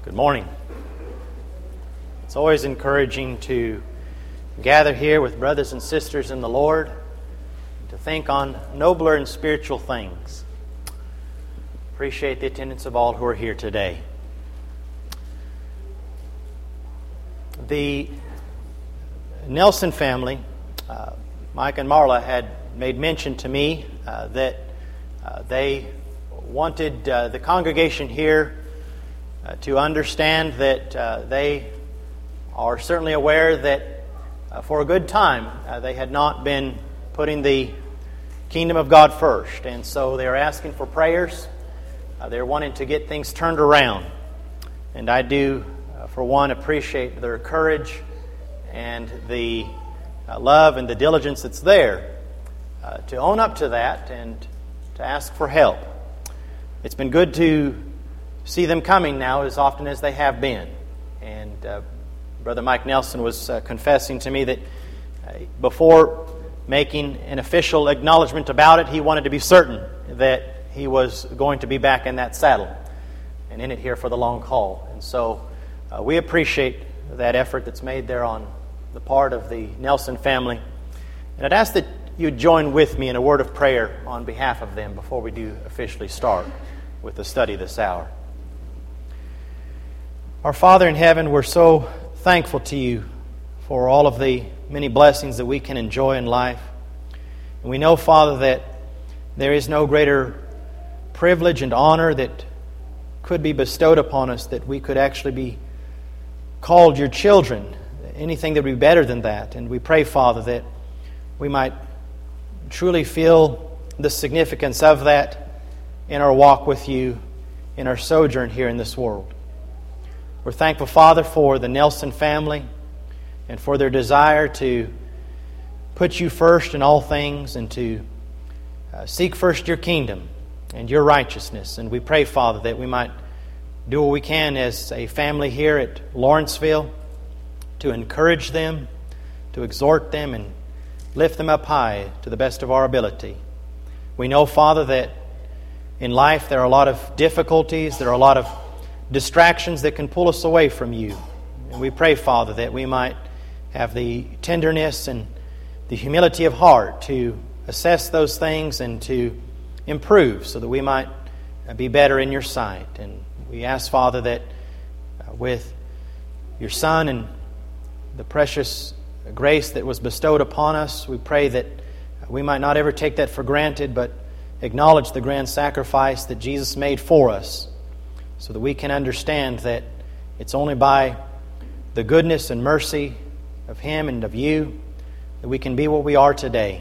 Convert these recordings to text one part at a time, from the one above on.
Good morning. It's always encouraging to gather here with brothers and sisters in the Lord, to think on nobler and spiritual things. Appreciate the attendance of all who are here today. The Nelson family, Mike and Marla, had made mention to me that they wanted the congregation here to understand that they are certainly aware that for a good time they had not been putting the kingdom of God first. And so they are asking for prayers. They're wanting to get things turned around. And I do, for one, appreciate their courage and the love and the diligence that's there to own up to that and to ask for help. It's been good to see them coming now as often as they have been. And Brother Mike Nelson was confessing to me that before making an official acknowledgement about it, he wanted to be certain that he was going to be back in that saddle and in it here for the long haul. And so we appreciate that effort that's made there on the part of the Nelson family. And I'd ask that you join with me in a word of prayer on behalf of them before we do officially start with the study this hour. Our Father in heaven, we're so thankful to you for all of the many blessings that we can enjoy in life. And we know, Father, that there is no greater privilege and honor that could be bestowed upon us that we could actually be called your children. Anything that would be better than that. And we pray, Father, that we might truly feel the significance of that in our walk with you, in our sojourn here in this world. We're thankful, Father, for the Nelson family and for their desire to put you first in all things and to seek first your kingdom and your righteousness. And we pray, Father, that we might do what we can as a family here at Lawrenceville to encourage them, to exhort them, and lift them up high to the best of our ability. We know, Father, that in life there are a lot of difficulties, there are a lot of distractions that can pull us away from you. And we pray, Father, that we might have the tenderness and the humility of heart to assess those things and to improve so that we might be better in your sight. And we ask, Father, that with your Son and the precious grace that was bestowed upon us, we pray that we might not ever take that for granted, but acknowledge the grand sacrifice that Jesus made for us, so that we can understand that it's only by the goodness and mercy of Him and of you that we can be what we are today.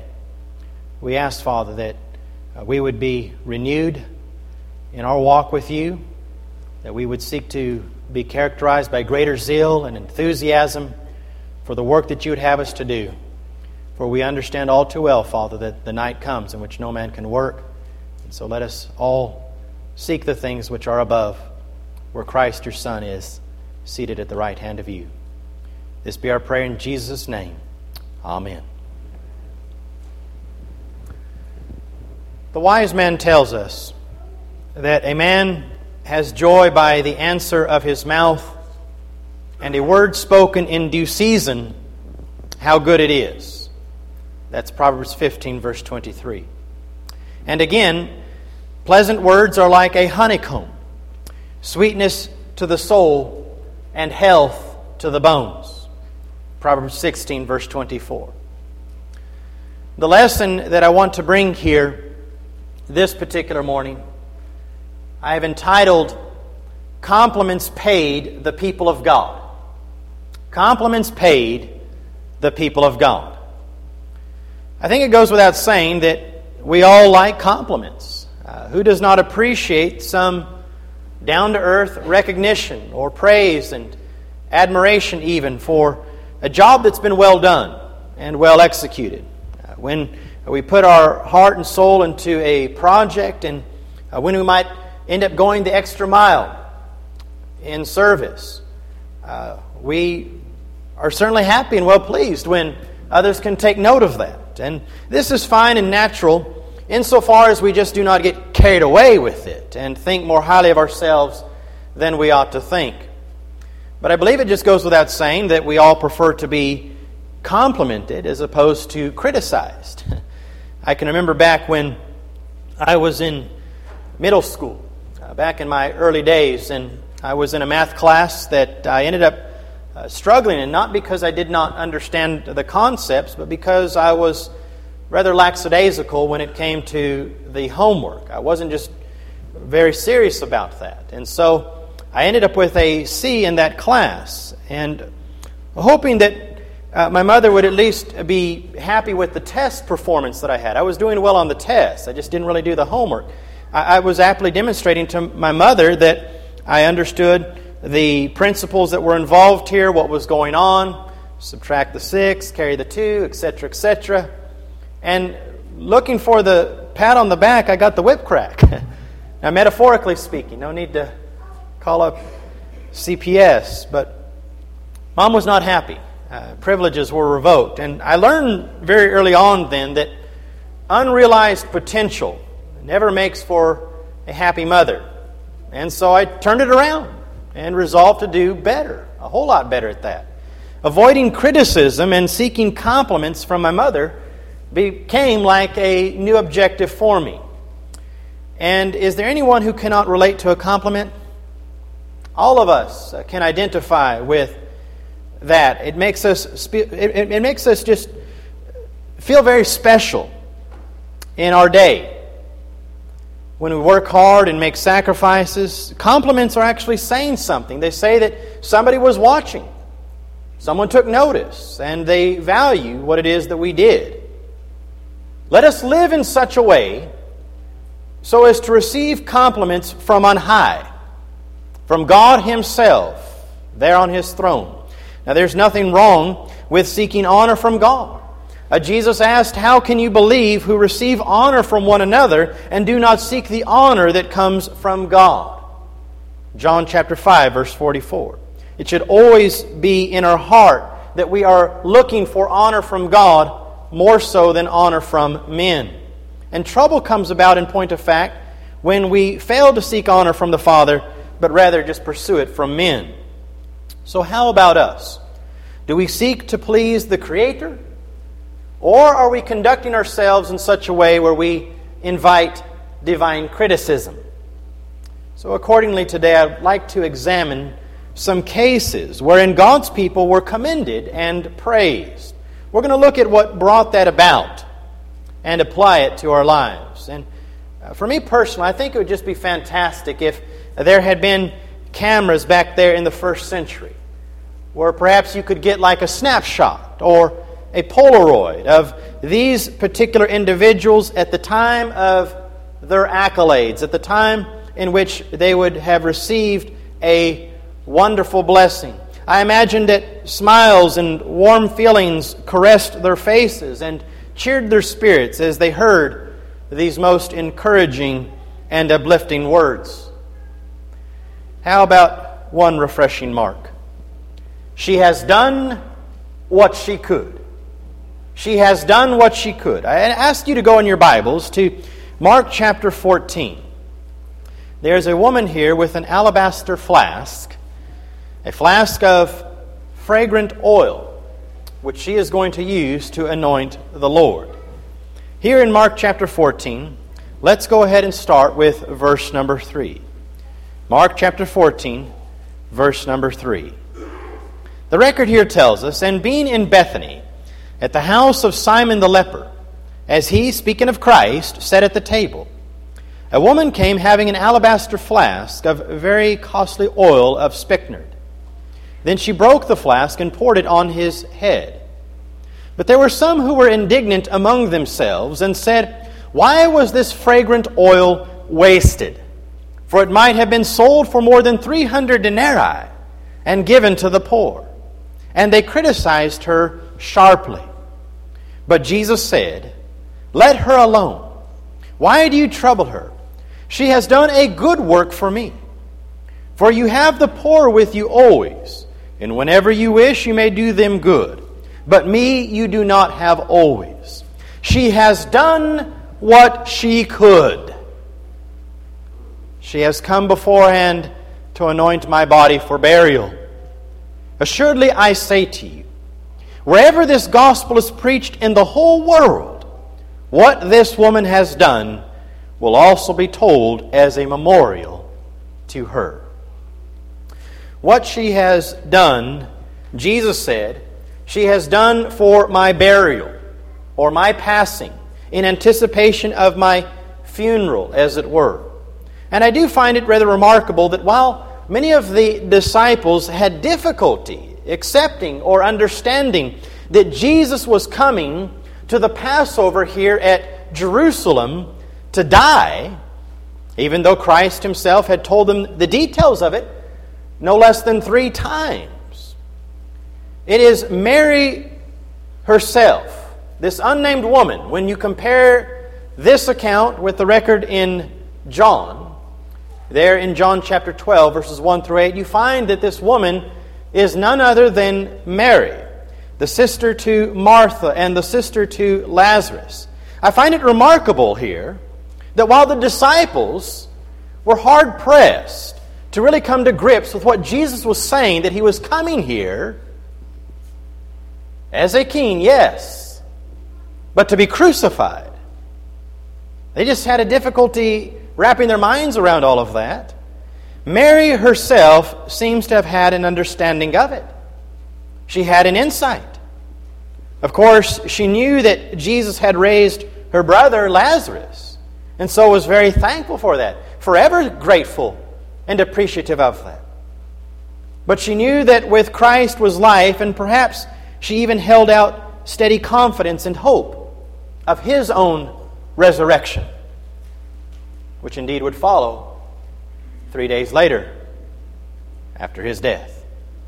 We ask, Father, that we would be renewed in our walk with you, that we would seek to be characterized by greater zeal and enthusiasm for the work that you would have us to do. For we understand all too well, Father, that the night comes in which no man can work. And so let us all seek the things which are above, where Christ your Son is, seated at the right hand of you. This be our prayer in Jesus' name. Amen. The wise man tells us that a man has joy by the answer of his mouth, and a word spoken in due season, how good it is. That's Proverbs 15, verse 23. And again, pleasant words are like a honeycomb, sweetness to the soul and health to the bones. Proverbs 16, verse 24. The lesson that I want to bring here this particular morning, I have entitled, Compliments Paid the People of God. Compliments paid the people of God. I think it goes without saying that we all like compliments. Who does not appreciate some down-to-earth recognition or praise and admiration even for a job that's been well done and well executed? When we put our heart and soul into a project, and when we might end up going the extra mile in service, we are certainly happy and well pleased when others can take note of that. And this is fine and natural insofar as we just do not get carried away with it and think more highly of ourselves than we ought to think. But I believe it just goes without saying that we all prefer to be complimented as opposed to criticized. I can remember back when I was in middle school, back in my early days, and I was in a math class that I ended up struggling in, not because I did not understand the concepts, but because I was rather lackadaisical when it came to the homework. I wasn't just very serious about that. And so I ended up with a C in that class, and hoping that my mother would at least be happy with the test performance that I had. I was doing well on the test. I just didn't really do the homework. I was aptly demonstrating to my mother that I understood the principles that were involved here, what was going on, subtract the 6, carry the 2, etc., etc. And looking for the pat on the back, I got the whip crack. Now, metaphorically speaking, no need to call up CPS, but Mom was not happy. Privileges were revoked. And I learned very early on then that unrealized potential never makes for a happy mother. And so I turned it around and resolved to do better, a whole lot better at that. Avoiding criticism and seeking compliments from my mother became like a new objective for me. And is there anyone who cannot relate to a compliment? All of us can identify with that. It makes us it makes us just feel very special in our day. When we work hard and make sacrifices, compliments are actually saying something. They say that somebody was watching. Someone took notice, and they value what it is that we did. Let us live in such a way so as to receive compliments from on high, from God Himself, there on His throne. Now, there's nothing wrong with seeking honor from God. Jesus asked, "How can you believe who receive honor from one another and do not seek the honor that comes from God?" John chapter 5, verse 44. It should always be in our heart that we are looking for honor from God more so than honor from men. And trouble comes about, in point of fact, when we fail to seek honor from the Father, but rather just pursue it from men. So how about us? Do we seek to please the Creator? Or are we conducting ourselves in such a way where we invite divine criticism? So accordingly today, I'd like to examine some cases wherein God's people were commended and praised. We're going to look at what brought that about and apply it to our lives. And for me personally, I think it would just be fantastic if there had been cameras back there in the first century where perhaps you could get like a snapshot or a Polaroid of these particular individuals at the time of their accolades, at the time in which they would have received a wonderful blessing. I imagine that smiles and warm feelings caressed their faces and cheered their spirits as they heard these most encouraging and uplifting words. How about one refreshing mark? She has done what she could. She has done what she could. I ask you to go in your Bibles to Mark chapter 14. There's a woman here with an alabaster flask, a flask of fragrant oil, which she is going to use to anoint the Lord. Here in Mark chapter 14, let's go ahead and start with verse number 3. Mark chapter 14, verse number 3. The record here tells us, "And being in Bethany, at the house of Simon the leper, as he, speaking of Christ, sat at the table, a woman came having an alabaster flask of very costly oil of spikenard. Then she broke the flask and poured it on his head. But there were some who were indignant among themselves and said, 'Why was this fragrant oil wasted? For it might have been sold for more than 300 denarii and given to the poor.' And they criticized her sharply. But Jesus said, 'Let her alone. Why do you trouble her? She has done a good work for me. For you have the poor with you always, and whenever you wish you may do them good. But me you do not have always. She has done what she could. She has come beforehand to anoint my body for burial. Assuredly I say to you, wherever this gospel is preached in the whole world, what this woman has done will also be told as a memorial to her. What she has done, Jesus said, she has done for my burial or my passing, in anticipation of my funeral, as it were. And I do find it rather remarkable that while many of the disciples had difficulty accepting or understanding that Jesus was coming to the Passover here at Jerusalem to die, even though Christ Himself had told them the details of it no less than 3 times. It is Mary herself, this unnamed woman, when you compare this account with the record in John, there in John chapter 12, verses 1 through 8, you find that this woman is none other than Mary, the sister to Martha and the sister to Lazarus. I find it remarkable here that while the disciples were hard-pressed to really come to grips with what Jesus was saying, that He was coming here as a king, yes, but to be crucified. They just had a difficulty wrapping their minds around all of that. Mary herself seems to have had an understanding of it. She had an insight. Of course, she knew that Jesus had raised her brother Lazarus, and so was very thankful for that, forever grateful and appreciative of that. But she knew that with Christ was life, and perhaps she even held out steady confidence and hope of His own resurrection, which indeed would follow 3 days later after His death.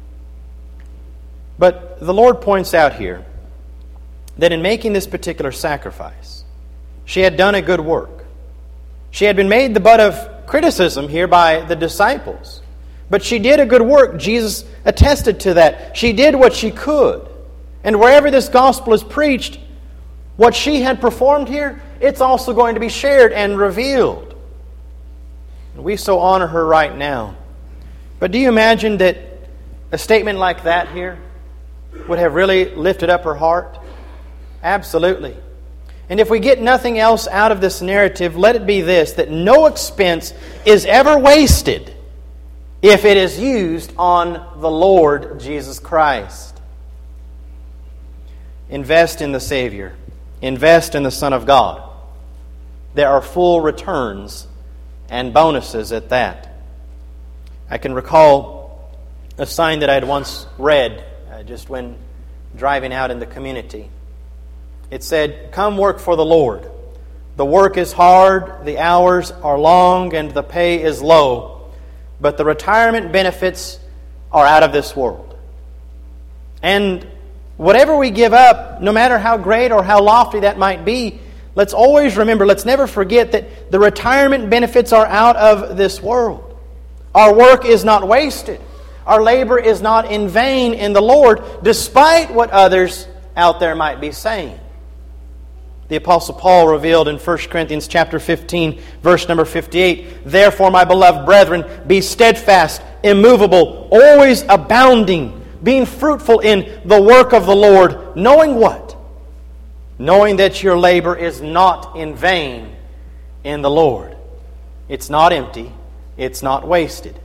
But the Lord points out here that in making this particular sacrifice, she had done a good work. She had been made the butt of criticism here by the disciples, but she did a good work. Jesus attested to that. She did what she could. And wherever this gospel is preached, what she had performed here, it's also going to be shared and revealed. And we so honor her right now. But do you imagine that a statement like that here would have really lifted up her heart? Absolutely. And if we get nothing else out of this narrative, let it be this, that no expense is ever wasted if it is used on the Lord Jesus Christ. Invest in the Savior. Invest in the Son of God. There are full returns and bonuses at that. I can recall a sign that I had once read just when driving out in the community. It said, "Come work for the Lord. The work is hard, the hours are long, and the pay is low, but the retirement benefits are out of this world." And whatever we give up, no matter how great or how lofty that might be, let's always remember, let's never forget that the retirement benefits are out of this world. Our work is not wasted. Our labor is not in vain in the Lord, despite what others out there might be saying. The Apostle Paul revealed in 1 Corinthians chapter 15, verse number 58, "Therefore, my beloved brethren, be steadfast, immovable, always abounding, being fruitful in the work of the Lord, knowing what? Knowing that your labor is not in vain in the Lord." It's not empty. It's not wasted.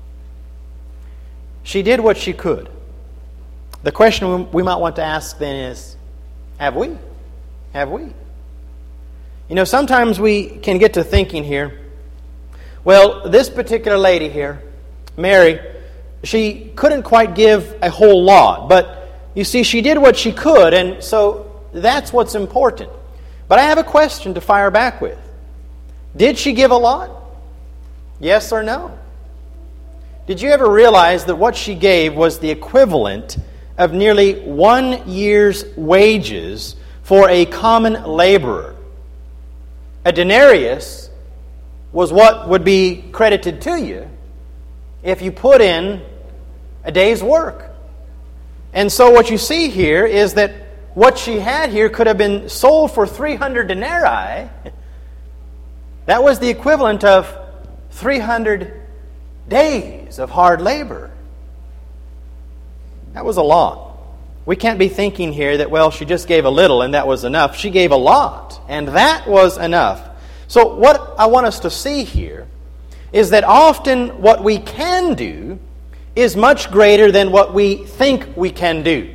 She did what she could. The question we might want to ask then is, have we? Have we? You know, sometimes we can get to thinking here, well, this particular lady here, Mary, she couldn't quite give a whole lot, but you see, she did what she could, and so that's what's important. But I have a question to fire back with. Did she give a lot? Yes or no? Did you ever realize that what she gave was the equivalent of nearly 1 year's wages for a common laborer? A denarius was what would be credited to you if you put in a day's work. And so what you see here is that what she had here could have been sold for 300 denarii. That was the equivalent of 300 days of hard labor. That was a lot. We can't be thinking here that, well, she just gave a little and that was enough. She gave a lot, and that was enough. So what I want us to see here is that often what we can do is much greater than what we think we can do.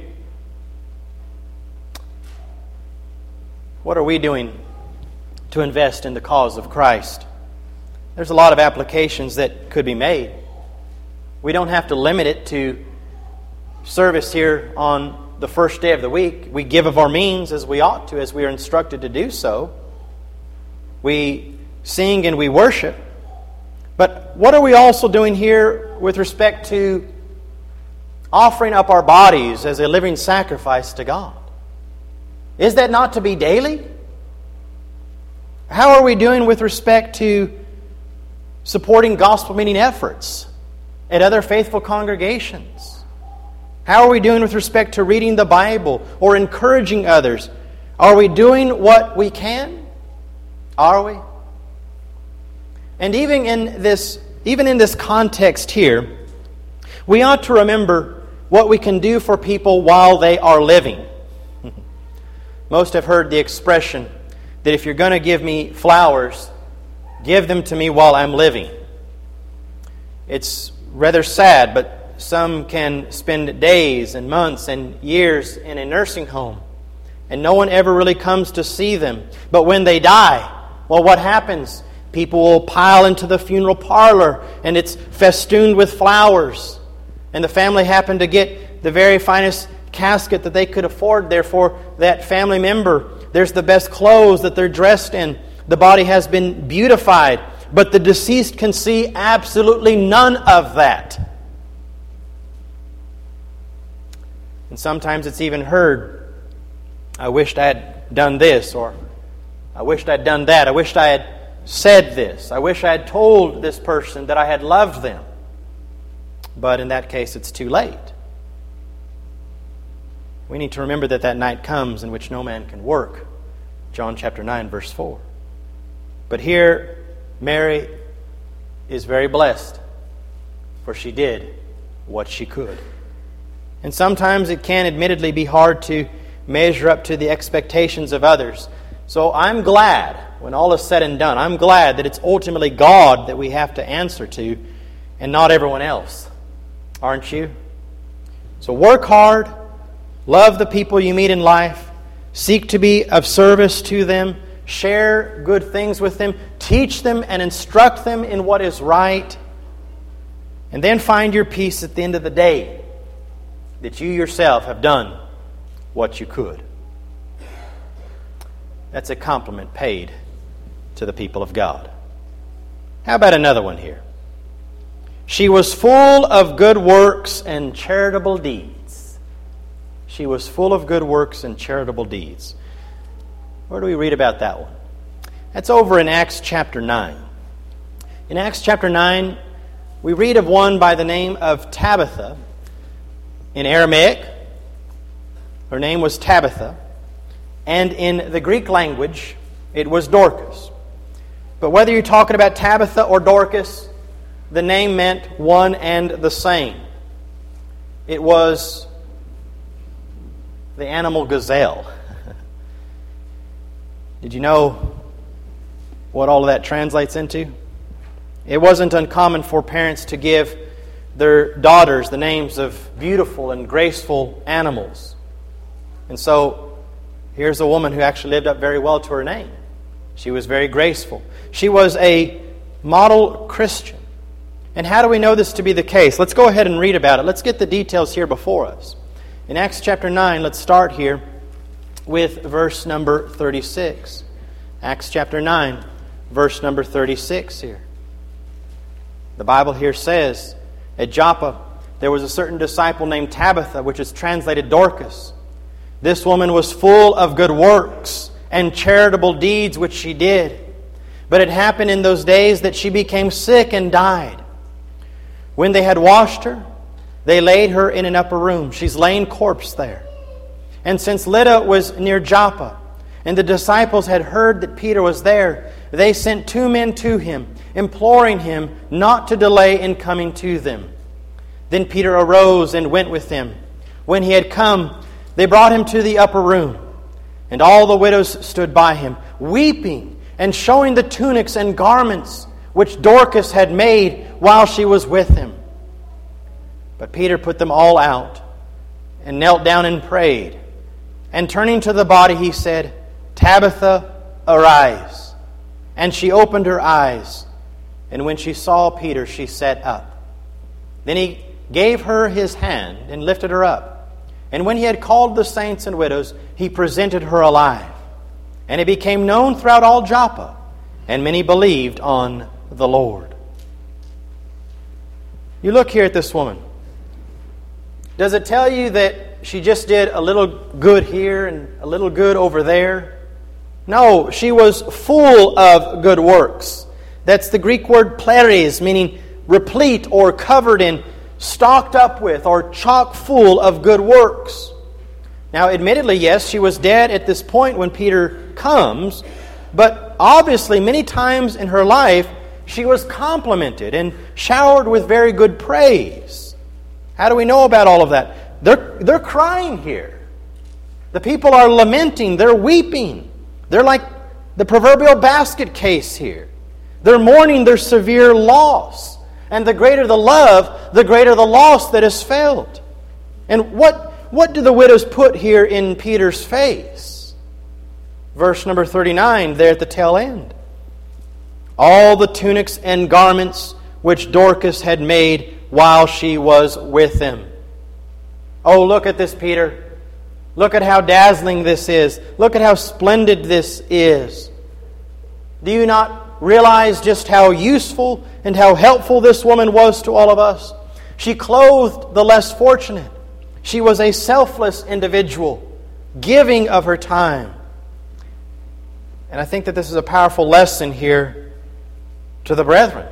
What are we doing to invest in the cause of Christ? There's a lot of applications that could be made. We don't have to limit it to service here on the first day of the week. We give of our means as we ought to, as we are instructed to do so. We sing and we worship. But what are we also doing here with respect to offering up our bodies as a living sacrifice to God? Is that not to be daily? How are we doing with respect to supporting gospel meeting efforts at other faithful congregations? How are we doing with respect to reading the Bible or encouraging others? Are we doing what we can? Are we? And even in this context here, we ought to remember what we can do for people while they are living. Most have heard the expression that if you're going to give me flowers, give them to me while I'm living. It's rather sad, but some can spend days and months and years in a nursing home, and no one ever really comes to see them. But when they die, well, what happens? People will pile into the funeral parlor, and it's festooned with flowers. And the family happened to get the very finest casket that they could afford there for that family member. There's the best clothes that they're dressed in. The body has been beautified, but the deceased can see absolutely none of that. And sometimes it's even heard, I wished I had done this, or I wished I'd done that. I wished I had said this. I wish I had told this person that I had loved them. But in that case, it's too late. We need to remember that that night comes in which no man can work. John chapter 9, verse 4. But here, Mary is very blessed, for she did what she could. And sometimes it can admittedly be hard to measure up to the expectations of others. So I'm glad, when all is said and done, I'm glad that it's ultimately God that we have to answer to and not everyone else. Aren't you? So work hard, love the people you meet in life, seek to be of service to them, share good things with them, teach them and instruct them in what is right, and then find your peace at the end of the day, that you yourself have done what you could. That's a compliment paid to the people of God. How about another one here? She was full of good works and charitable deeds. She was full of good works and charitable deeds. Where do we read about that one? That's over in Acts chapter 9. In Acts chapter 9, we read of one by the name of Tabitha. In Aramaic, her name was Tabitha, and in the Greek language, it was Dorcas. But whether you're talking about Tabitha or Dorcas, the name meant one and the same. It was the animal gazelle. Did you know what all of that translates into? It wasn't uncommon for parents to give their daughters the names of beautiful and graceful animals. And so, here's a woman who actually lived up very well to her name. She was very graceful. She was a model Christian. And how do we know this to be the case? Let's go ahead and read about it. Let's get the details here before us. In Acts chapter 9, let's start here with verse number 36. Acts chapter 9, verse number 36 here. The Bible here says, at Joppa, there was a certain disciple named Tabitha, which is translated Dorcas. This woman was full of good works and charitable deeds which she did. But it happened in those days that she became sick and died. When they had washed her, they laid her in an upper room. She's laying corpse there. And since Lydda was near Joppa, and the disciples had heard that Peter was there, they sent 2 men to him, imploring him not to delay in coming to them. Then Peter arose and went with them. When he had come, they brought him to the upper room, and all the widows stood by him, weeping and showing the tunics and garments which Dorcas had made while she was with him. But Peter put them all out and knelt down and prayed. And turning to the body, he said, "Tabitha, arise." And she opened her eyes. And when she saw Peter, she sat up. Then he gave her his hand and lifted her up. And when he had called the saints and widows, he presented her alive. And it became known throughout all Joppa, and many believed on the Lord. You look here at this woman. Does it tell you that she just did a little good here and a little good over there? No, she was full of good works. That's the Greek word pleres, meaning replete or covered in, stocked up with, or chock full of good works. Now, admittedly, yes, she was dead at this point when Peter comes, but obviously many times in her life she was complimented and showered with very good praise. How do we know about all of that? They're crying here. The people are lamenting, they're weeping. They're like the proverbial basket case here. They're mourning their severe loss. And the greater the love, the greater the loss that is felt. And what do the widows put here in Peter's face? Verse number 39, there at the tail end. All the tunics and garments which Dorcas had made while she was with him. Oh, look at this, Peter. Look at how dazzling this is. Look at how splendid this is. Do you not realize just how useful and how helpful this woman was to all of us? She clothed the less fortunate. She was a selfless individual, giving of her time. And I think that this is a powerful lesson here to the brethren.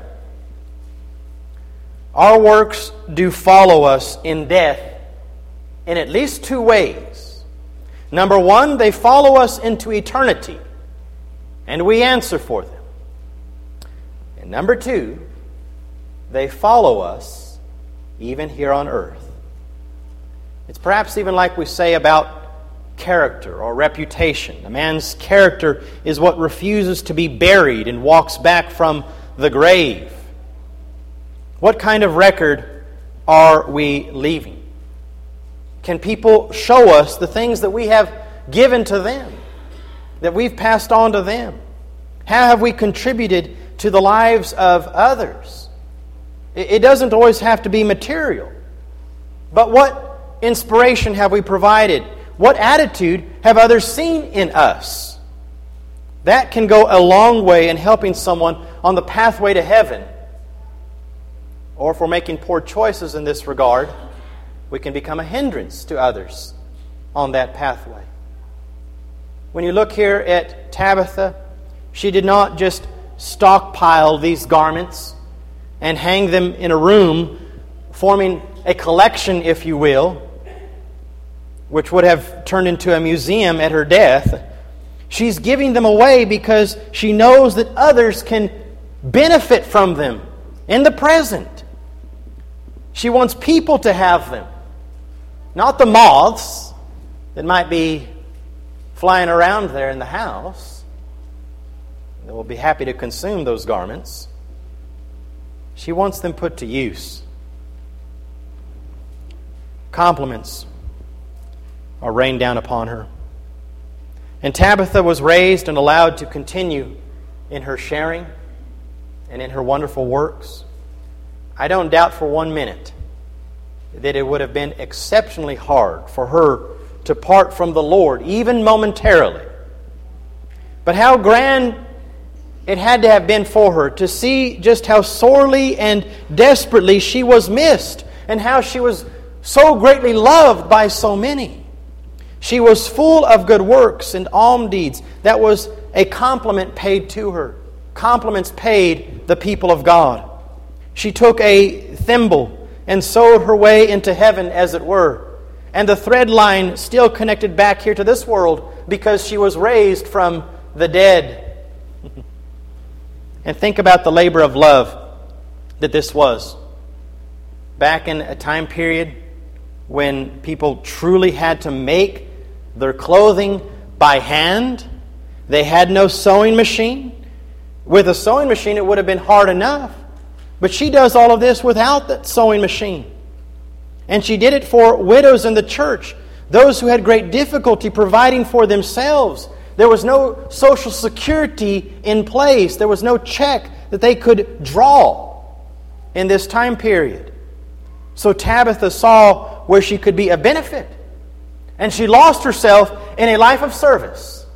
Our works do follow us in death in at least two ways. Number one, they follow us into eternity, and we answer for them. And number two, they follow us even here on earth. It's perhaps even like we say about character or reputation. A man's character is what refuses to be buried and walks back from the grave. What kind of record are we leaving? Can people show us the things that we have given to them, that we've passed on to them? How have we contributed to the lives of others? It doesn't always have to be material. But what inspiration have we provided? What attitude have others seen in us? That can go a long way in helping someone on the pathway to heaven. Or if we're making poor choices in this regard, we can become a hindrance to others on that pathway. When you look here at Tabitha, she did not just stockpile these garments and hang them in a room, forming a collection, if you will, which would have turned into a museum at her death. She's giving them away because she knows that others can benefit from them in the present. She wants people to have them. Not the moths that might be flying around there in the house. They will be happy to consume those garments. She wants them put to use. Compliments are rained down upon her. And Tabitha was raised and allowed to continue in her sharing and in her wonderful works. I don't doubt for 1 minute that it would have been exceptionally hard for her to part from the Lord, even momentarily. But how grand it had to have been for her to see just how sorely and desperately she was missed, and how she was so greatly loved by so many. She was full of good works and alms deeds. That was a compliment paid to her. Compliments paid the people of God. She took a thimble and sewed her way into heaven, as it were. And the thread line still connected back here to this world because she was raised from the dead. And think about the labor of love that this was. Back in a time period when people truly had to make their clothing by hand. They had no sewing machine. With a sewing machine, it would have been hard enough. But she does all of this without that sewing machine. And she did it for widows in the church, those who had great difficulty providing for themselves. There was no social security in place. There was no check that they could draw in this time period. So Tabitha saw where she could be a benefit. And she lost herself in a life of service.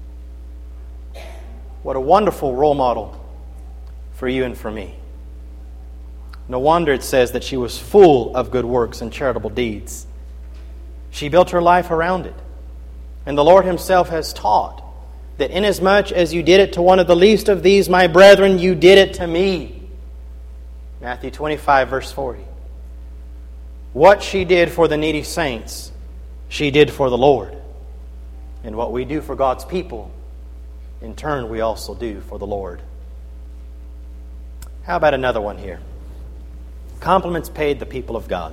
What a wonderful role model for you and for me. No wonder it says that she was full of good works and charitable deeds. She built her life around it. And the Lord Himself has taught that inasmuch as you did it to one of the least of these, my brethren, you did it to me. Matthew 25, verse 40. What she did for the needy saints, she did for the Lord. And what we do for God's people, in turn, we also do for the Lord. How about another one here? Compliments paid the people of God.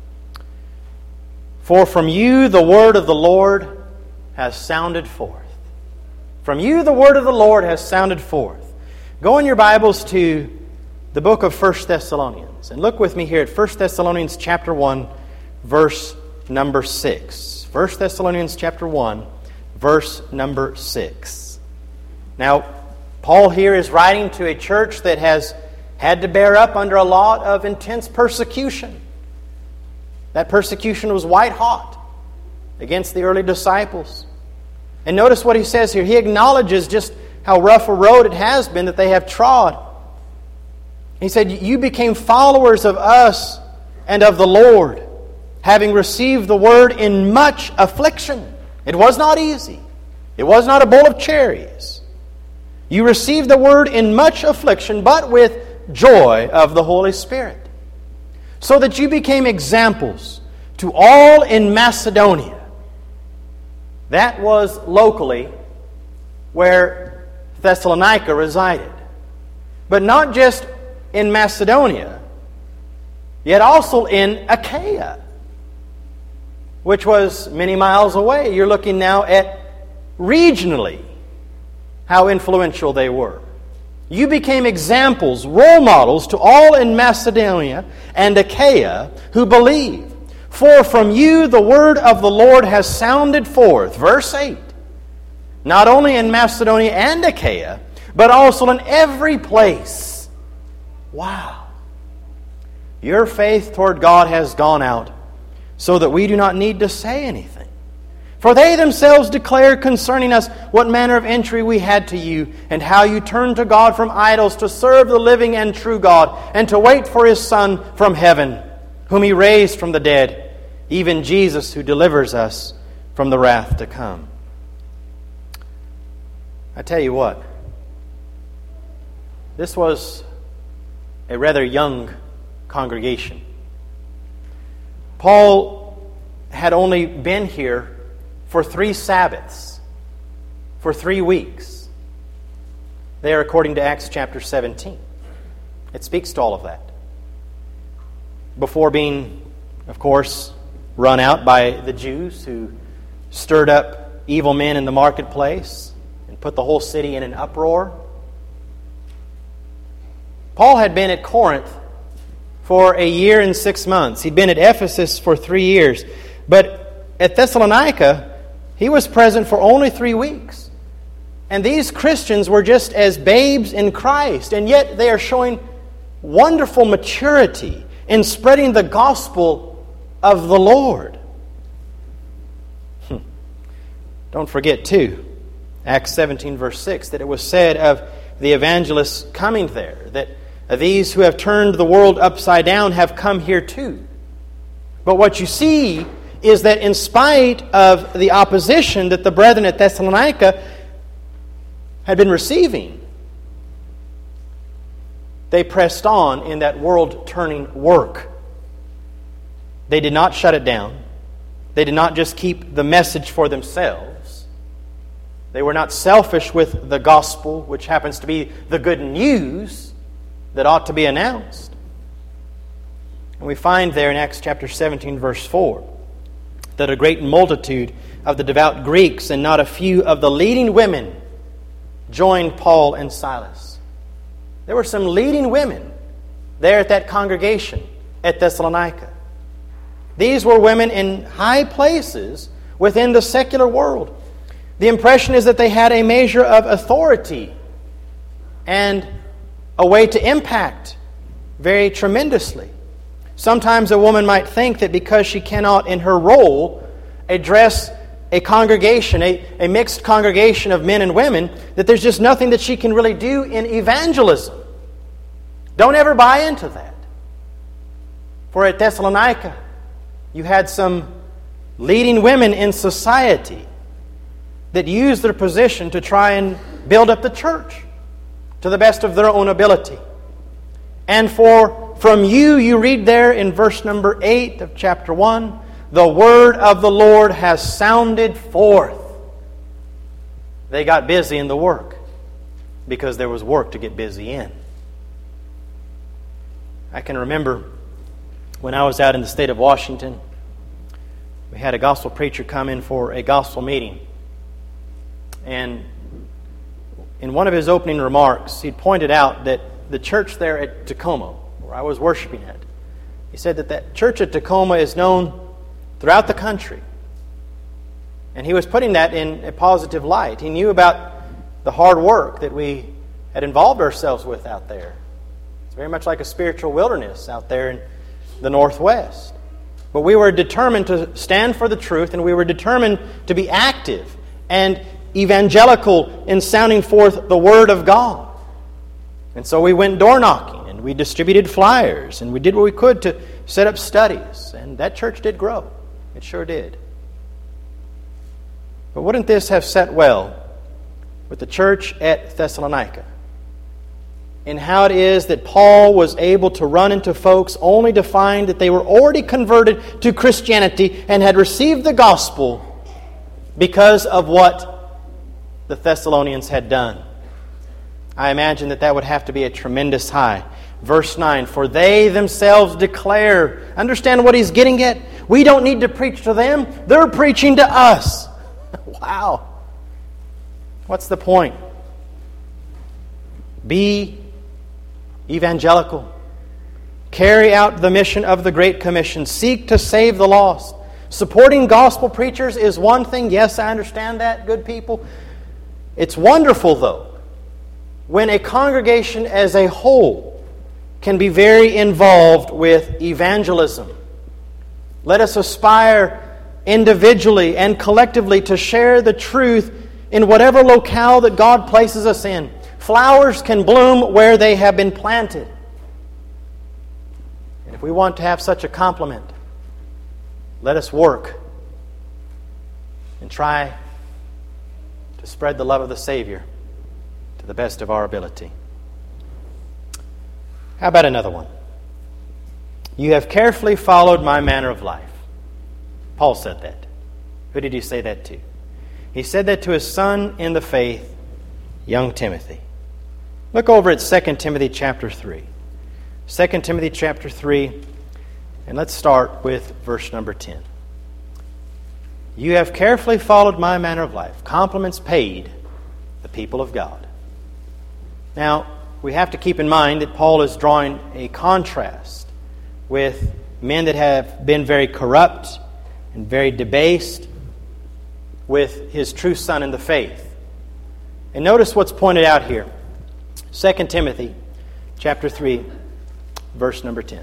For from you the word of the Lord has sounded forth. From you the word of the Lord has sounded forth. Go in your Bibles to the book of 1 Thessalonians. And look with me here at 1 Thessalonians chapter 1, verse number 6. 1 Thessalonians chapter 1, verse number 6. Now, Paul here is writing to a church that has had to bear up under a lot of intense persecution. That persecution was white hot against the early disciples. And notice what he says here. He acknowledges just how rough a road it has been that they have trod. He said, you became followers of us and of the Lord, having received the word in much affliction. It was not easy. It was not a bowl of cherries. You received the word in much affliction, but with joy of the Holy Spirit, so that you became examples to all in Macedonia. That was locally where Thessalonica resided. But not just in Macedonia, yet also in Achaia, which was many miles away. You're looking now at regionally how influential they were. You became examples, role models to all in Macedonia and Achaia who believe. For from you the word of the Lord has sounded forth. Verse 8. Not only in Macedonia and Achaia, but also in every place. Wow. Your faith toward God has gone out, so that we do not need to say anything. For they themselves declare concerning us what manner of entry we had to you, and how you turned to God from idols to serve the living and true God, and to wait for His Son from heaven, whom He raised from the dead, even Jesus, who delivers us from the wrath to come. I tell you what, this was a rather young congregation. Paul had only been here for 3 Sabbaths, for 3 weeks. There, according to Acts chapter 17. It speaks to all of that. Before being, of course, run out by the Jews who stirred up evil men in the marketplace and put the whole city in an uproar. Paul had been at Corinth for 1 year and 6 months. He'd been at Ephesus for 3 years. But at Thessalonica, he was present for only 3 weeks. And these Christians were just as babes in Christ. And yet they are showing wonderful maturity in spreading the gospel of the Lord. Don't forget, too, Acts 17, verse 6, that it was said of the evangelists coming there, that these who have turned the world upside down have come here too. But what you see is that in spite of the opposition that the brethren at Thessalonica had been receiving, they pressed on in that world-turning work. They did not shut it down. They did not just keep the message for themselves. They were not selfish with the gospel, which happens to be the good news that ought to be announced. And we find there in Acts chapter 17, verse 4, that a great multitude of the devout Greeks and not a few of the leading women joined Paul and Silas. There were some leading women there at that congregation at Thessalonica. These were women in high places within the secular world. The impression is that they had a measure of authority and a way to impact very tremendously. Sometimes a woman might think that because she cannot, in her role, address a congregation, a mixed congregation of men and women, that there's just nothing that she can really do in evangelism. Don't ever buy into that. For at Thessalonica, you had some leading women in society that used their position to try and build up the church to the best of their own ability. And from you read there in verse number 8 of chapter 1, the word of the Lord has sounded forth. They got busy in the work because there was work to get busy in. I can remember when I was out in the state of Washington, we had a gospel preacher come in for a gospel meeting. And in one of his opening remarks, he pointed out that the church there at Tacoma, where I was worshiping at, he said that church at Tacoma is known throughout the country. And he was putting that in a positive light. He knew about the hard work that we had involved ourselves with out there. It's very much like a spiritual wilderness out there in the Northwest. But we were determined to stand for the truth, and we were determined to be active and evangelical in sounding forth the Word of God. And so we went door knocking, and we distributed flyers, and we did what we could to set up studies. And that church did grow. It sure did. But wouldn't this have set well with the church at Thessalonica? In how it is that Paul was able to run into folks only to find that they were already converted to Christianity and had received the gospel because of what the Thessalonians had done. I imagine that would have to be a tremendous high. Verse 9, for they themselves declare. Understand what he's getting at? We don't need to preach to them. They're preaching to us. Wow. What's the point? Be evangelical. Carry out the mission of the Great Commission. Seek to save the lost. Supporting gospel preachers is one thing. Yes, I understand that, good people. It's wonderful, though, when a congregation as a whole can be very involved with evangelism. Let us aspire individually and collectively to share the truth in whatever locale that God places us in. Flowers can bloom where they have been planted. And if we want to have such a complement, let us work and try to spread the love of the Savior to the best of our ability. How about another one? You have carefully followed my manner of life. Paul said that. Who did he say that to? He said that to his son in the faith, young Timothy. Look over at 2 Timothy chapter 3. 2 Timothy chapter 3, and let's start with verse number 10. You have carefully followed my manner of life. Compliments paid the people of God. Now, we have to keep in mind that Paul is drawing a contrast with men that have been very corrupt and very debased with his true son in the faith. And notice what's pointed out here. 2 Timothy chapter 3, verse number 10.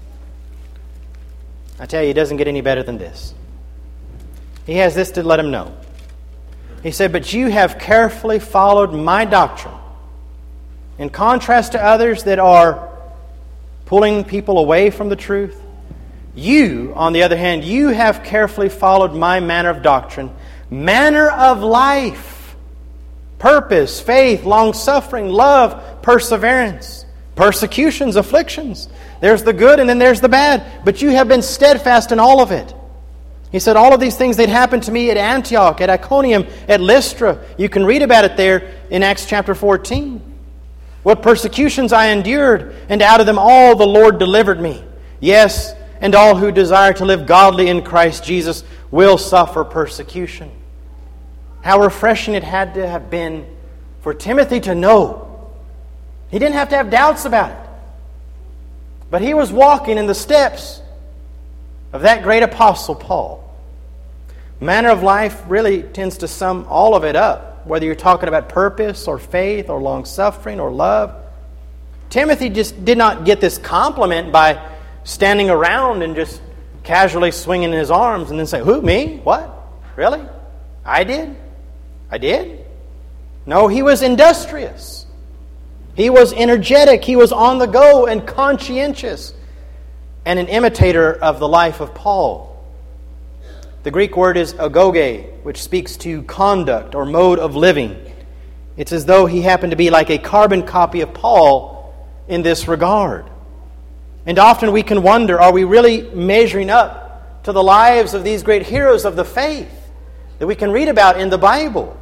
I tell you, it doesn't get any better than this. He has this to let him know. He said, but you have carefully followed my doctrine. In contrast to others that are pulling people away from the truth, you, on the other hand, you have carefully followed my manner of doctrine, manner of life, purpose, faith, long-suffering, love, perseverance, persecutions, afflictions. There's the good and then there's the bad. But you have been steadfast in all of it. He said, all of these things that happened to me at Antioch, at Iconium, at Lystra. You can read about it there in Acts chapter 14. What persecutions I endured, and out of them all the Lord delivered me. Yes, and all who desire to live godly in Christ Jesus will suffer persecution. How refreshing it had to have been for Timothy to know. He didn't have to have doubts about it. But he was walking in the steps of that great apostle Paul. Manner of life really tends to sum all of it up, whether you're talking about purpose or faith or long-suffering or love. Timothy just did not get this compliment by standing around and just casually swinging his arms and then say, "Who, me? What? Really? I did? I did?" No, he was industrious. He was energetic. He was on the go and conscientious and an imitator of the life of Paul. The Greek word is agoge, which speaks to conduct or mode of living. It's as though he happened to be like a carbon copy of Paul in this regard. And often we can wonder, are we really measuring up to the lives of these great heroes of the faith that we can read about in the Bible?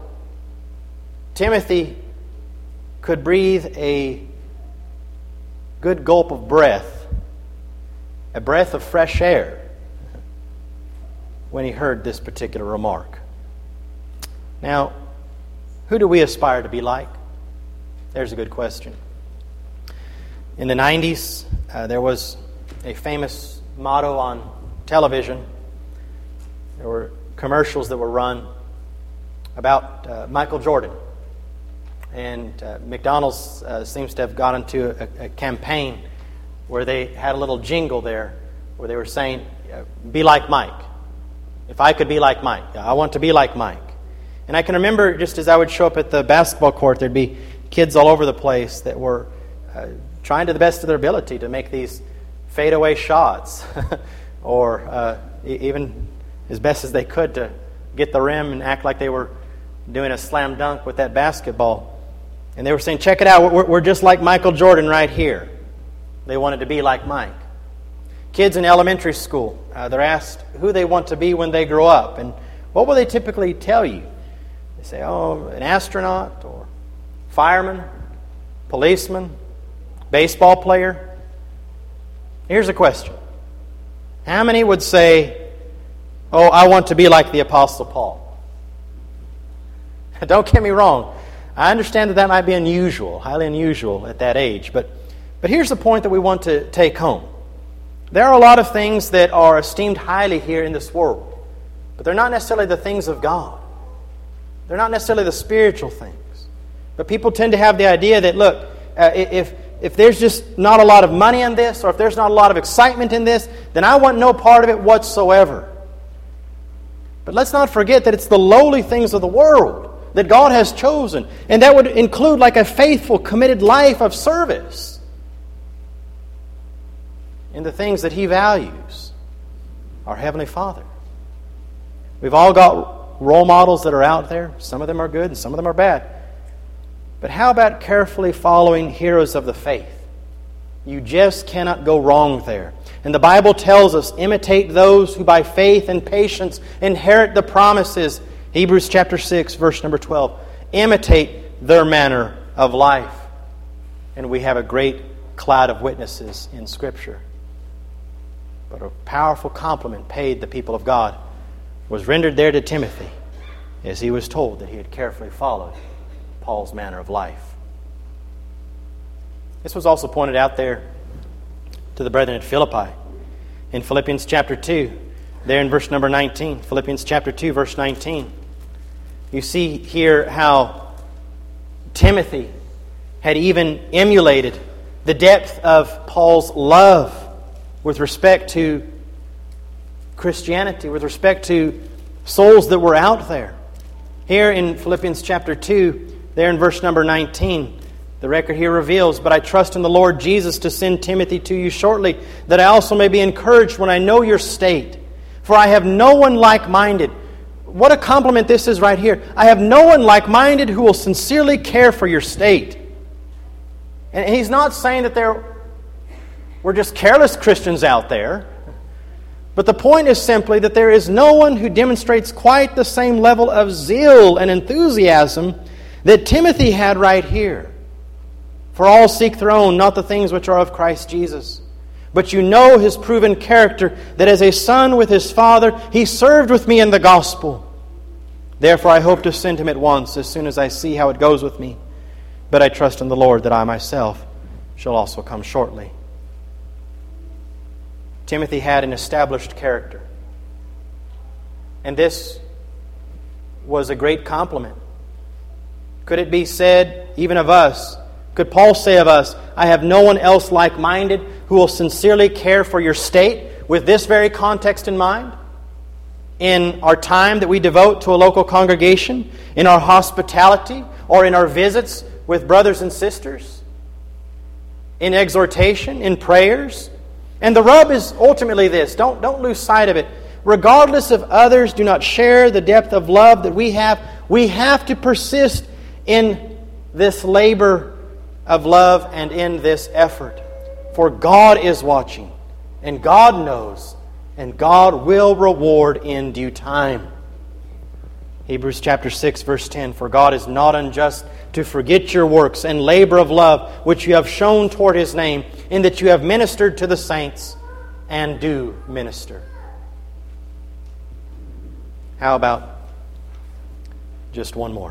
Timothy could breathe a good gulp of breath, a breath of fresh air, when he heard this particular remark. Now, who do we aspire to be like? There's a good question. In the 90s, there was a famous motto on television. There were commercials that were run about Michael Jordan. And McDonald's seems to have got into a campaign where they had a little jingle there where they were saying, "Be like Mike. If I could be like Mike, I want to be like Mike." And I can remember just as I would show up at the basketball court, there'd be kids all over the place that were trying to the best of their ability to make these fadeaway shots or even as best as they could to get the rim and act like they were doing a slam dunk with that basketball. And they were saying, "Check it out, we're just like Michael Jordan right here." They wanted to be like Mike. Kids in elementary school, they're asked who they want to be when they grow up. And what will they typically tell you? They say, "Oh, an astronaut or fireman, policeman, baseball player." Here's a question. How many would say, "Oh, I want to be like the Apostle Paul"? Don't get me wrong. I understand that might be unusual, highly unusual at that age. But here's the point that we want to take home. There are a lot of things that are esteemed highly here in this world, but they're not necessarily the things of God. They're not necessarily the spiritual things. But people tend to have the idea that, look, if there's just not a lot of money in this, or if there's not a lot of excitement in this, then I want no part of it whatsoever. But let's not forget that it's the lowly things of the world that God has chosen. And that would include like a faithful, committed life of service in the things that He values, our Heavenly Father. We've all got role models that are out there. Some of them are good and some of them are bad. But how about carefully following heroes of the faith? You just cannot go wrong there. And the Bible tells us, imitate those who by faith and patience inherit the promises. Hebrews chapter 6, verse number 12. Imitate their manner of life. And we have a great cloud of witnesses in Scripture. But a powerful compliment paid the people of God was rendered there to Timothy as he was told that he had carefully followed Paul's manner of life. This was also pointed out there to the brethren at Philippi in Philippians chapter 2, there in verse number 19. Philippians chapter 2, verse 19. You see here how Timothy had even emulated the depth of Paul's love with respect to Christianity, with respect to souls that were out there. Here in Philippians chapter 2, there in verse number 19, the record here reveals, "But I trust in the Lord Jesus to send Timothy to you shortly, that I also may be encouraged when I know your state. For I have no one like-minded." What a compliment this is right here. I have no one like-minded who will sincerely care for your state. And he's not saying that there were just careless Christians out there. But the point is simply that there is no one who demonstrates quite the same level of zeal and enthusiasm that Timothy had right here. For all seek their own, not the things which are of Christ Jesus. But you know his proven character, that as a son with his father, he served with me in the gospel. Therefore I hope to send him at once, as soon as I see how it goes with me. But I trust in the Lord that I myself shall also come shortly. Timothy had an established character. And this was a great compliment. Could it be said, even of us, could Paul say of us, I have no one else like-minded who will sincerely care for your state with this very context in mind? In our time that we devote to a local congregation, in our hospitality, or in our visits with brothers and sisters, in exhortation, in prayers. And the rub is ultimately this. Don't lose sight of it. Regardless of others do not share the depth of love that we have to persist in this labor of love and in this effort. For God is watching, and God knows, and God will reward in due time. Hebrews chapter 6, verse 10, For God is not unjust to forget your works and labor of love which you have shown toward His name, in that you have ministered to the saints and do minister. How about just one more?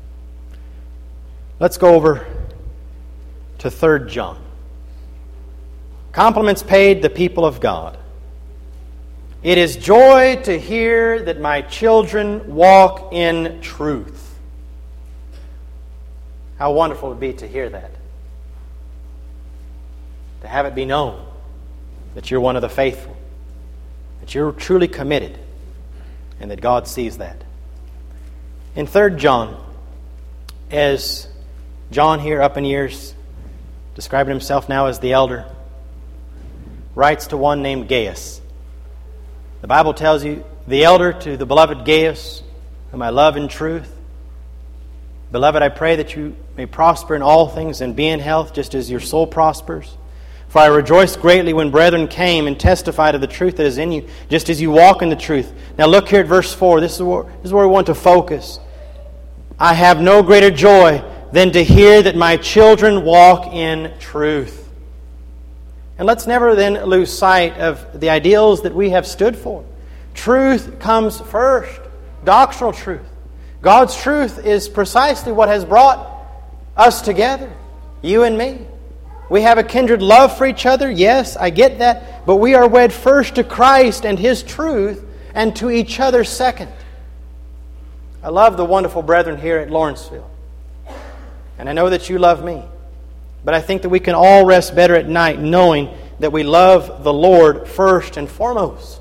Let's go over to 3 John. Compliments paid the people of God. It is joy to hear that my children walk in truth. How wonderful it would be to hear that. To have it be known that you're one of the faithful, that you're truly committed, and that God sees that. In 3 John, as John here up in years, describing himself now as the elder, writes to one named Gaius. The Bible tells you, the elder to the beloved Gaius, whom I love in truth. Beloved, I pray that you may prosper in all things and be in health, just as your soul prospers. For I rejoiced greatly when brethren came and testified of the truth that is in you, just as you walk in the truth. Now look here at verse 4. This is where we want to focus. I have no greater joy than to hear that my children walk in truth. And let's never then lose sight of the ideals that we have stood for. Truth comes first. Doctrinal truth. God's truth is precisely what has brought us together. You and me. We have a kindred love for each other. Yes, I get that. But we are wed first to Christ and His truth, and to each other second. I love the wonderful brethren here at Lawrenceville. And I know that you love me. But I think that we can all rest better at night knowing that we love the Lord first and foremost.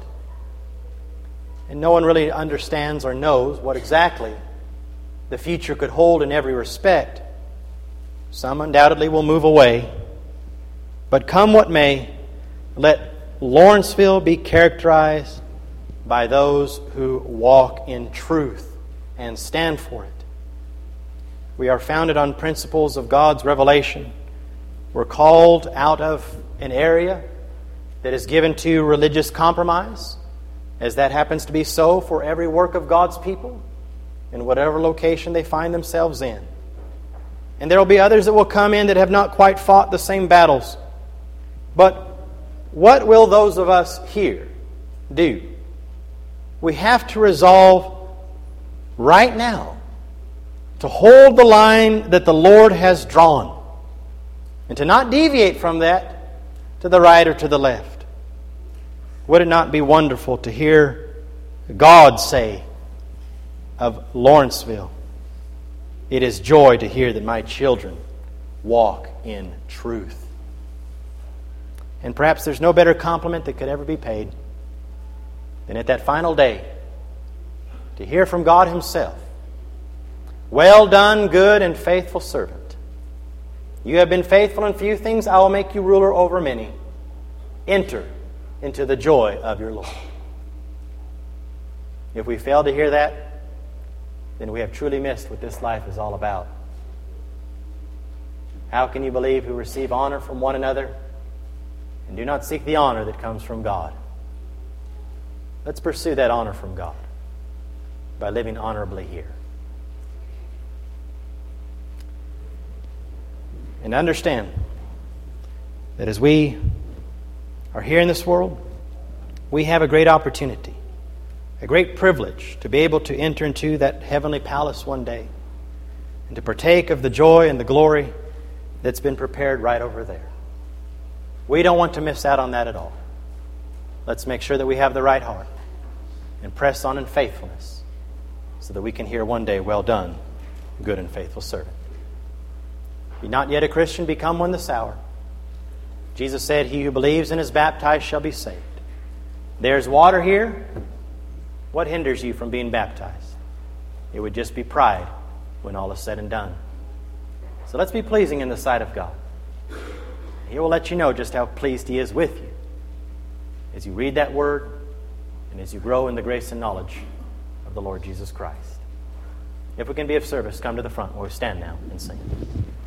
And no one really understands or knows what exactly the future could hold in every respect. Some undoubtedly will move away. But come what may, let Lawrenceville be characterized by those who walk in truth and stand for it. We are founded on principles of God's revelation. We're called out of an area that is given to religious compromise, as that happens to be so for every work of God's people in whatever location they find themselves in. And there will be others that will come in that have not quite fought the same battles. But what will those of us here do? We have to resolve right now to hold the line that the Lord has drawn, and to not deviate from that to the right or to the left. Would it not be wonderful to hear God say of Lawrenceville, it is joy to hear that my children walk in truth. And perhaps there's no better compliment that could ever be paid than at that final day to hear from God Himself, well done, good and faithful servant. You have been faithful in few things, I will make you ruler over many. Enter into the joy of your Lord. If we fail to hear that, then we have truly missed what this life is all about. How can you believe who receive honor from one another and do not seek the honor that comes from God? Let's pursue that honor from God by living honorably here. And understand that as we are here in this world, we have a great opportunity, a great privilege to be able to enter into that heavenly palace one day and to partake of the joy and the glory that's been prepared right over there. We don't want to miss out on that at all. Let's make sure that we have the right heart and press on in faithfulness so that we can hear one day, "Well done, good and faithful servant." Be not yet a Christian, become one this hour. Jesus said, "He who believes and is baptized shall be saved." There's water here. What hinders you from being baptized? It would just be pride when all is said and done. So let's be pleasing in the sight of God. He will let you know just how pleased He is with you as you read that Word and as you grow in the grace and knowledge of the Lord Jesus Christ. If we can be of service, come to the front where we stand now and sing.